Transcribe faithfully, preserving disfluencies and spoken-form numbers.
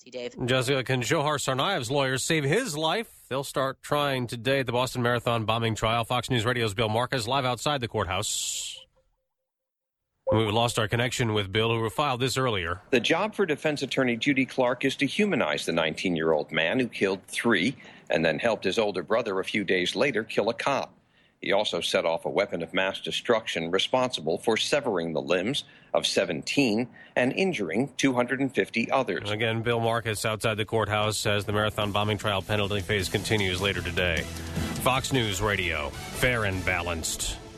you, Dave. Jessica, can Johar Tsarnaev's lawyers save his life? They'll start trying today at the Boston Marathon bombing trial. Fox News Radio's Bill Marquez live outside the courthouse. We lost our connection with Bill, who filed this earlier. The job for defense attorney Judy Clark is to humanize the nineteen-year-old man who killed three and then helped his older brother a few days later kill a cop. He also set off a weapon of mass destruction responsible for severing the limbs of seventeen and injuring two hundred fifty others. Again, Bill Marquez outside the courthouse as the marathon bombing trial penalty phase continues later today. Fox News Radio, fair and balanced.